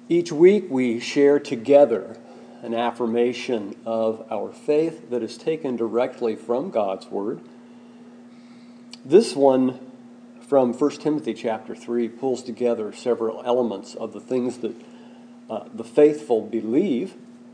Each week we share together an affirmation of our faith that is taken directly from God's Word. This one from 1 Timothy chapter 3 pulls together several elements of the things that the faithful believe.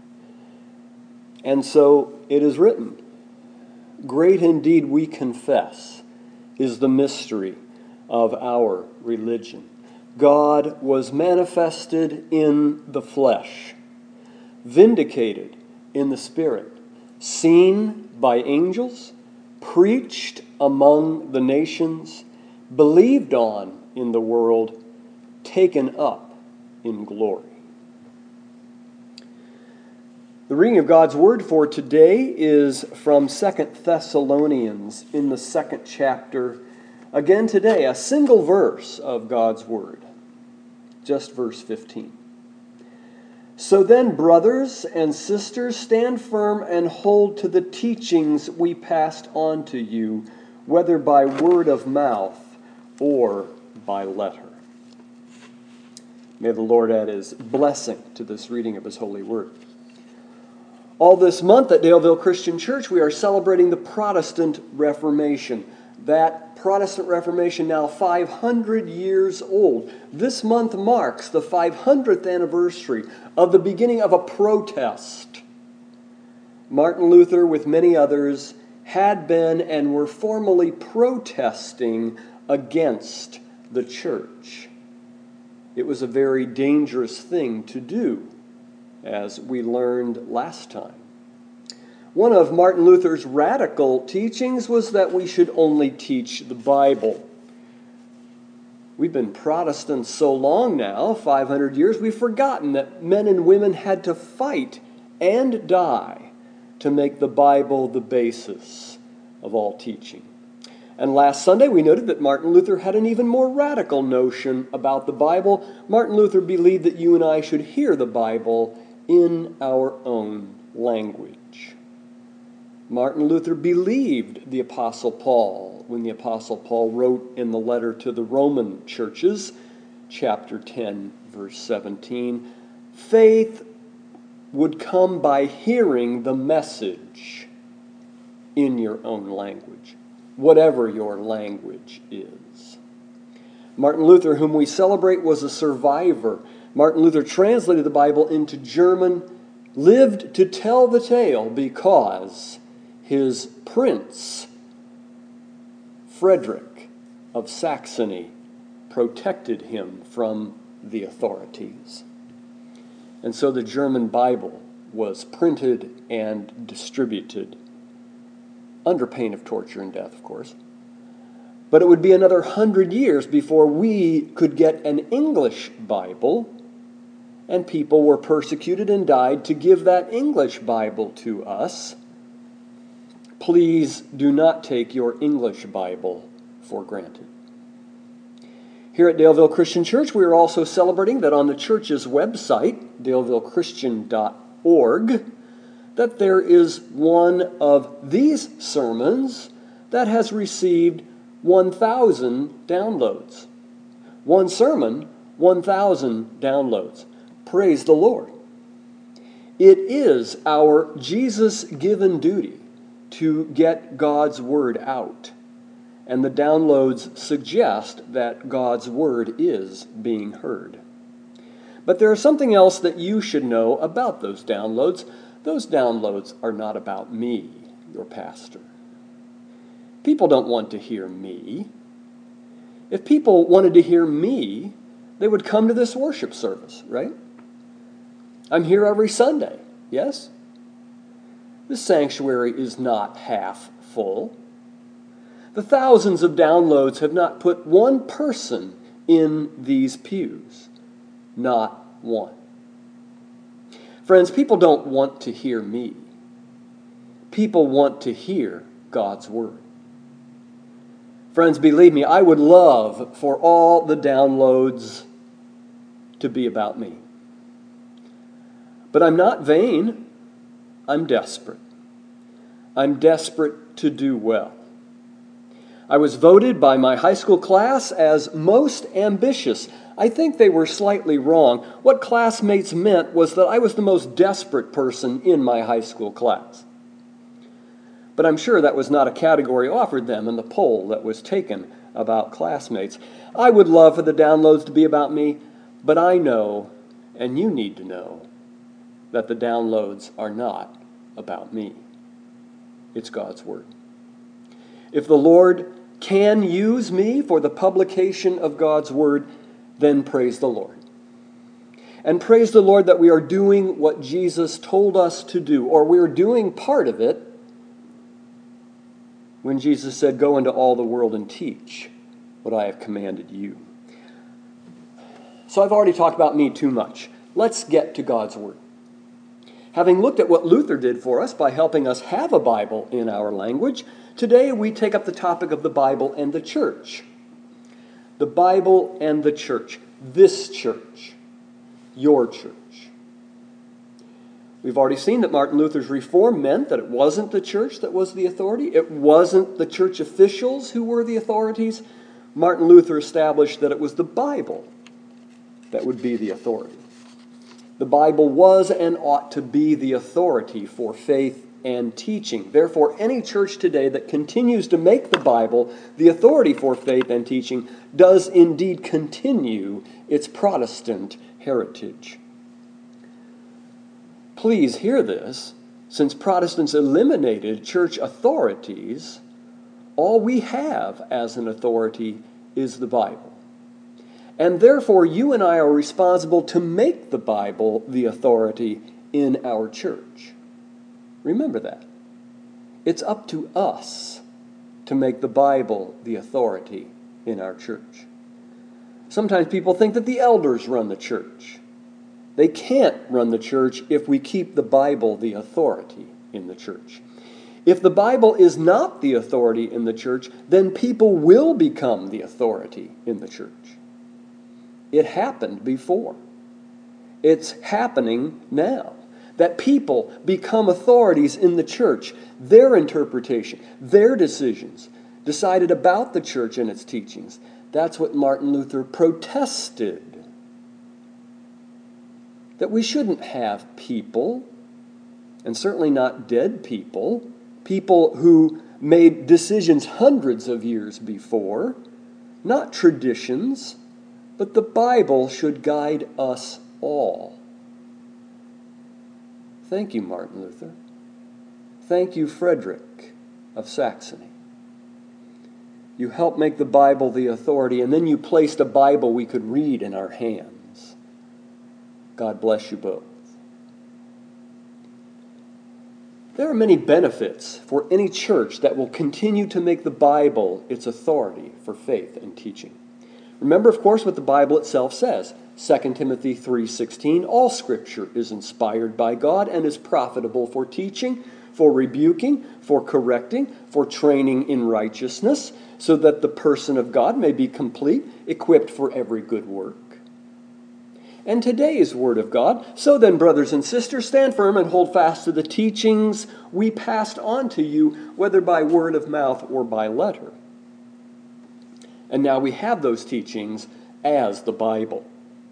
And so it is written, "Great indeed we confess is the mystery of our religion. God was manifested in the flesh, vindicated in the Spirit, seen by angels, preached among the nations, believed on in the world, taken up in glory." The reading of God's Word for today is from 2 Thessalonians in the 2nd chapter. Again today, a single verse of God's Word, just verse 15. "So then, brothers and sisters, stand firm and hold to the teachings we passed on to you, whether by word of mouth or by letter." May the Lord add His blessing to this reading of His holy Word. All this month at Daleville Christian Church, we are celebrating the Protestant Reformation. That Protestant Reformation, now 500 years old. This month marks the 500th anniversary of the beginning of a protest. Martin Luther, with many others, had been and were formally protesting against the church. It was a very dangerous thing to do, as we learned last time. One of Martin Luther's radical teachings was that we should only teach the Bible. We've been Protestants so long now, 500 years, we've forgotten that men and women had to fight and die to make the Bible the basis of all teaching. And last Sunday we noted that Martin Luther had an even more radical notion about the Bible. Martin Luther believed that you and I should hear the Bible in our own language. Martin Luther believed the Apostle Paul when the Apostle Paul wrote in the letter to the Roman churches, chapter 10, verse 17, faith would come by hearing the message in your own language, whatever your language is. Martin Luther, whom we celebrate, was a survivor. Martin Luther translated the Bible into German, lived to tell the tale because his prince, Frederick of Saxony, protected him from the authorities. And so the German Bible was printed and distributed under pain of torture and death, of course. But it would be another 100 years before we could get an English Bible, and people were persecuted and died to give that English Bible to us. Please do not take your English Bible for granted. Here at Daleville Christian Church, we are also celebrating that on the church's website, dalevillechristian.org, that there is one of these sermons that has received 1,000 downloads. One sermon, 1,000 downloads. Praise the Lord. It is our Jesus-given duty to get God's Word out. And the downloads suggest that God's Word is being heard. But there is something else that you should know about those downloads. Those downloads are not about me, your pastor. People don't want to hear me. If people wanted to hear me, they would come to this worship service, right? I'm here every Sunday, yes? The sanctuary is not half full. The thousands of downloads have not put one person in these pews. Not one. Friends, people don't want to hear me. People want to hear God's Word. Friends, believe me, I would love for all the downloads to be about me. But I'm not vain. I'm desperate. I'm desperate to do well. I was voted by my high school class as most ambitious. I think they were slightly wrong. What classmates meant was that I was the most desperate person in my high school class. But I'm sure that was not a category offered them in the poll that was taken about classmates. I would love for the downloads to be about me, but I know, and you need to know, that the downloads are not about me. It's God's Word. If the Lord can use me for the publication of God's Word, then praise the Lord. And praise the Lord that we are doing what Jesus told us to do, or we are doing part of it when Jesus said, "Go into all the world and teach what I have commanded you." So I've already talked about me too much. Let's get to God's Word. Having looked at what Luther did for us by helping us have a Bible in our language, today we take up the topic of the Bible and the church. The Bible and the church. This church. Your church. We've already seen that Martin Luther's reform meant that it wasn't the church that was the authority. It wasn't the church officials who were the authorities. Martin Luther established that it was the Bible that would be the authority. The Bible was and ought to be the authority for faith and teaching. Therefore, any church today that continues to make the Bible the authority for faith and teaching does indeed continue its Protestant heritage. Please hear this. Since Protestants eliminated church authorities, all we have as an authority is the Bible. And therefore, you and I are responsible to make the Bible the authority in our church. Remember that. It's up to us to make the Bible the authority in our church. Sometimes people think that the elders run the church. They can't run the church if we keep the Bible the authority in the church. If the Bible is not the authority in the church, then people will become the authority in the church. It happened before. It's happening now. That people become authorities in the church. Their interpretation, their decisions, decided about the church and its teachings. That's what Martin Luther protested. That we shouldn't have people, and certainly not dead people, people who made decisions hundreds of years before, not traditions, but the Bible should guide us all. Thank you, Martin Luther. Thank you, Frederick of Saxony. You helped make the Bible the authority, and then you placed a Bible we could read in our hands. God bless you both. There are many benefits for any church that will continue to make the Bible its authority for faith and teaching. Remember, of course, what the Bible itself says. 2 Timothy 3:16, all Scripture is inspired by God and is profitable for teaching, for rebuking, for correcting, for training in righteousness, so that the person of God may be complete, equipped for every good work. And today's Word of God, so then, brothers and sisters, stand firm and hold fast to the teachings we passed on to you, whether by word of mouth or by letter. And now we have those teachings as the Bible.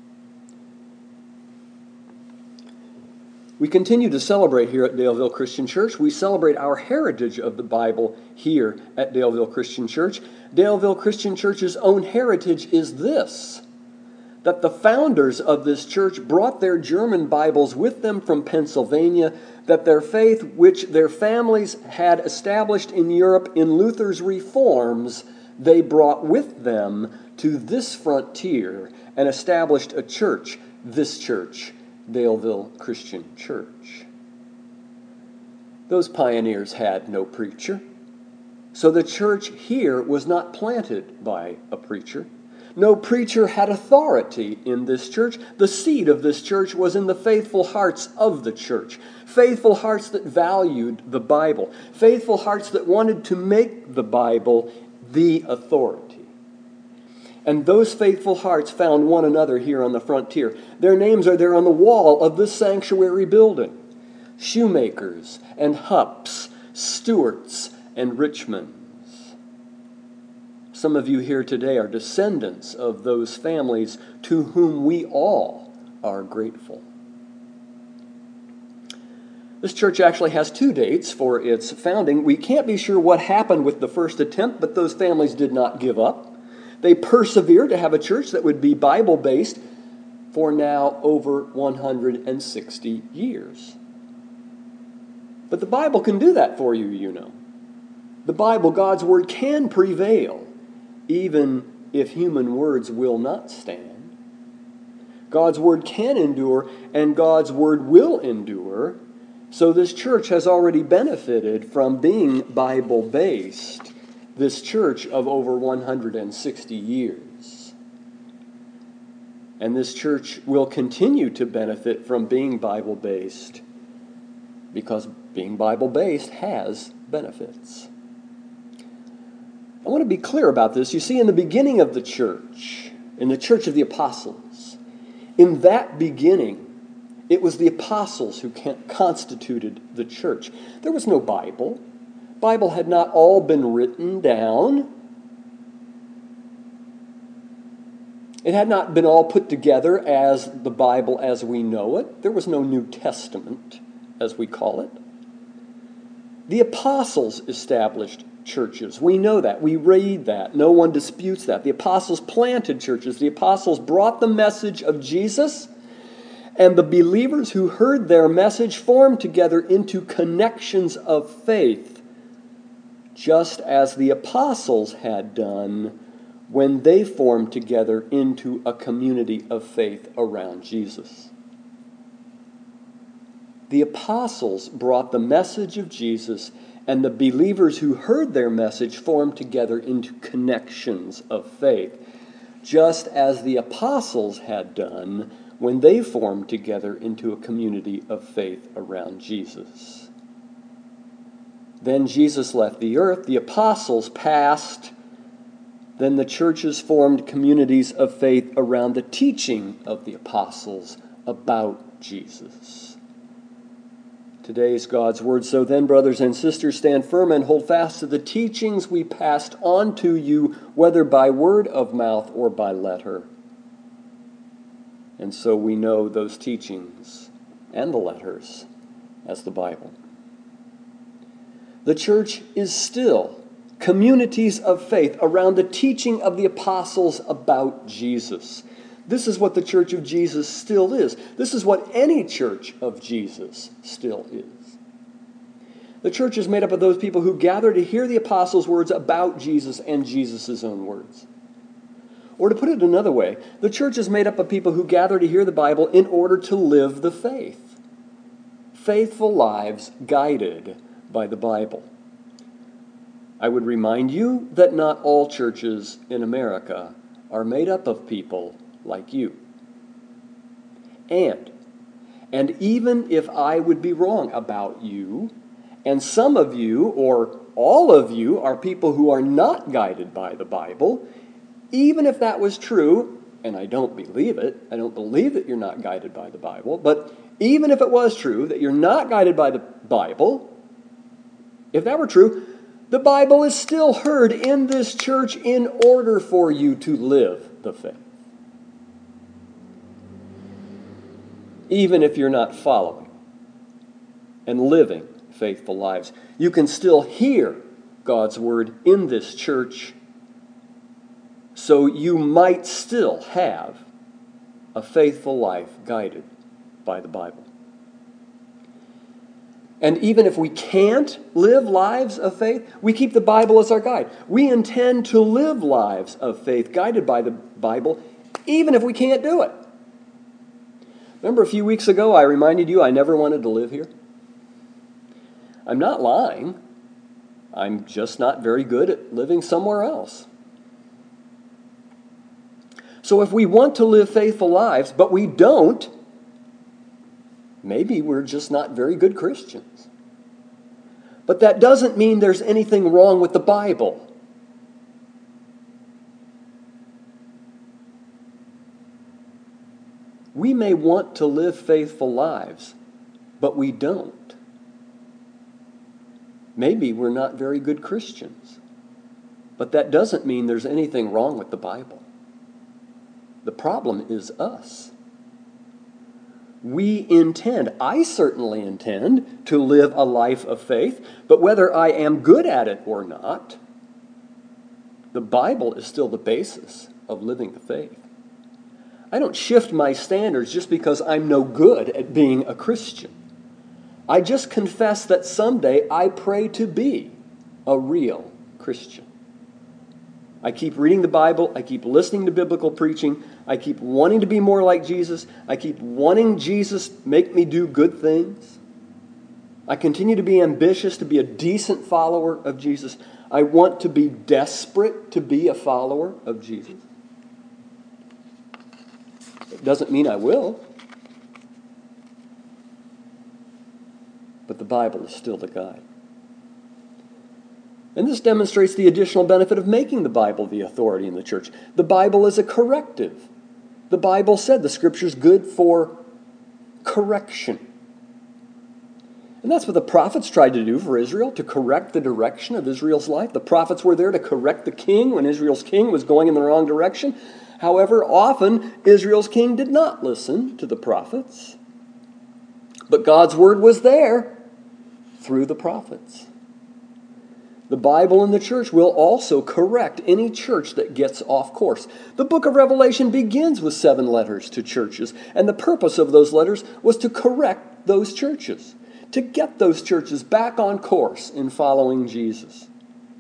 We continue to celebrate here at Daleville Christian Church. We celebrate our heritage of the Bible here at Daleville Christian Church. Daleville Christian Church's own heritage is this, that the founders of this church brought their German Bibles with them from Pennsylvania, that their faith, which their families had established in Europe in Luther's reforms, they brought with them to this frontier and established a church, this church, Daleville Christian Church. Those pioneers had no preacher, so the church here was not planted by a preacher. No preacher had authority in this church. The seed of this church was in the faithful hearts of the church. Faithful hearts that valued the Bible. Faithful hearts that wanted to make the Bible the authority. And those faithful hearts found one another here on the frontier. Their names are there on the wall of this sanctuary building. Shoemakers and Hupps, Stewarts and Richmonds. Some of you here today are descendants of those families to whom we all are grateful. This church actually has 2 dates for its founding. We can't be sure what happened with the first attempt, but those families did not give up. They persevered to have a church that would be Bible-based for now over 160 years. But the Bible can do that for you, you know. The Bible, God's Word, can prevail, even if human words will not stand. God's Word can endure, and God's Word will endure. So this church has already benefited from being Bible-based, this church of over 160 years. And this church will continue to benefit from being Bible-based because being Bible-based has benefits. I want to be clear about this. You see, in the beginning of the church, in the church of the apostles, in that beginning, it was the apostles who constituted the church. There was no Bible. The Bible had not all been written down. It had not been all put together as the Bible as we know it. There was no New Testament, as we call it. The apostles established churches. We know that. We read that. No one disputes that. The apostles planted churches. The apostles brought the message of Jesus, and the believers who heard their message formed together into connections of faith, just as the apostles had done when they formed together into a community of faith around Jesus. The apostles brought the message of Jesus, and the believers who heard their message formed together into connections of faith, just as the apostles had done when they formed together into a community of faith around Jesus. Then Jesus left the earth, the apostles passed, then the churches formed communities of faith around the teaching of the apostles about Jesus. Today's God's Word. So then, brothers and sisters, stand firm and hold fast to the teachings we passed on to you, whether by word of mouth or by letter. And so we know those teachings and the letters as the Bible. The church is still communities of faith around the teaching of the apostles about Jesus. This is what the church of Jesus still is. This is what any church of Jesus still is. The church is made up of those people who gather to hear the apostles' words about Jesus and Jesus' own words. Or to put it another way, the church is made up of people who gather to hear the Bible in order to live the faith. Faithful lives guided by the Bible. I would remind you that not all churches in America are made up of people like you. And even if I would be wrong about you, and some of you or all of you are people who are not guided by the Bible, even if that was true, and I don't believe it, I don't believe that you're not guided by the Bible, but even if it was true that you're not guided by the Bible, if that were true, the Bible is still heard in this church in order for you to live the faith. Even if you're not following and living faithful lives, you can still hear God's Word in this church, so you might still have a faithful life guided by the Bible. And even if we can't live lives of faith, we keep the Bible as our guide. We intend to live lives of faith guided by the Bible, even if we can't do it. Remember a few weeks ago I reminded you I never wanted to live here? I'm not lying. I'm just not very good at living somewhere else. So if we want to live faithful lives, but we don't, maybe we're just not very good Christians. But that doesn't mean there's anything wrong with the Bible. We may want to live faithful lives, but we don't. Maybe we're not very good Christians. But that doesn't mean there's anything wrong with the Bible. The problem is us. I certainly intend to live a life of faith, but whether I am good at it or not, the Bible is still the basis of living the faith. I don't shift my standards just because I'm no good at being a Christian. I just confess that someday I pray to be a real Christian. I keep reading the Bible. I keep listening to biblical preaching. I keep wanting to be more like Jesus. I keep wanting Jesus make me do good things. I continue to be ambitious to be a decent follower of Jesus. I want to be desperate to be a follower of Jesus. It doesn't mean I will. But the Bible is still the guide. And this demonstrates the additional benefit of making the Bible the authority in the church. The Bible is a corrective. The Bible said the Scripture's good for correction. And that's what the prophets tried to do for Israel, to correct the direction of Israel's life. The prophets were there to correct the king when Israel's king was going in the wrong direction. However, often Israel's king did not listen to the prophets. But God's word was there through the prophets. The Bible and the church will also correct any church that gets off course. The book of Revelation begins with 7 letters to churches, and the purpose of those letters was to correct those churches, to get those churches back on course in following Jesus.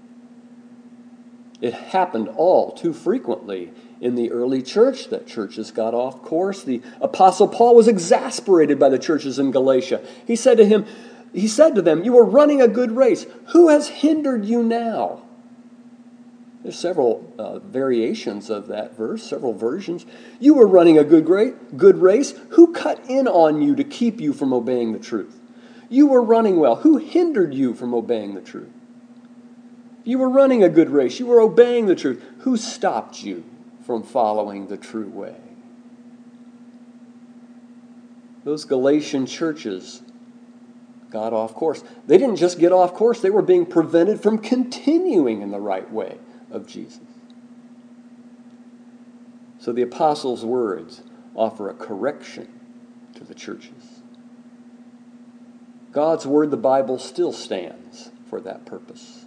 It happened all too frequently in the early church that churches got off course. The Apostle Paul was exasperated by the churches in Galatia. He said to them, "You are running a good race. Who has hindered you now?" There's several variations of that verse, several versions. You were running a good race. Who cut in on you to keep you from obeying the truth? You were running well. Who hindered you from obeying the truth? You were running a good race. You were obeying the truth. Who stopped you from following the true way? Those Galatian churches got off course. They didn't just get off course, they were being prevented from continuing in the right way of Jesus. So the apostles' words offer a correction to the churches. God's word, the Bible, still stands for that purpose.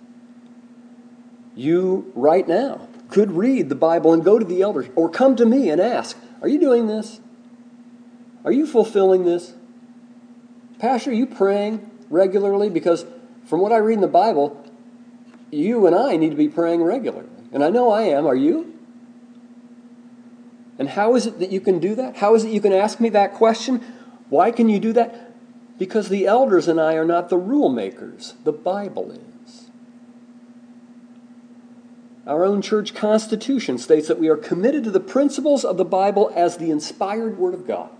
You, right now, could read the Bible and go to the elders or come to me and ask, are you doing this? Are you fulfilling this? Pastor, are you praying regularly? Because from what I read in the Bible, you and I need to be praying regularly. And I know I am. Are you? And how is it that you can do that? How is it you can ask me that question? Why can you do that? Because the elders and I are not the rule makers. The Bible is. Our own church constitution states that we are committed to the principles of the Bible as the inspired Word of God.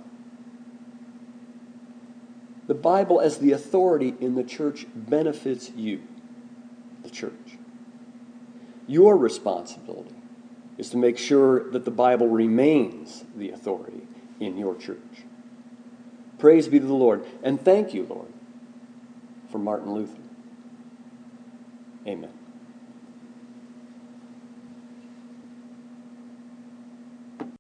The Bible as the authority in the church benefits you, the church. Your responsibility is to make sure that the Bible remains the authority in your church. Praise be to the Lord, and thank you, Lord, for Martin Luther. Amen.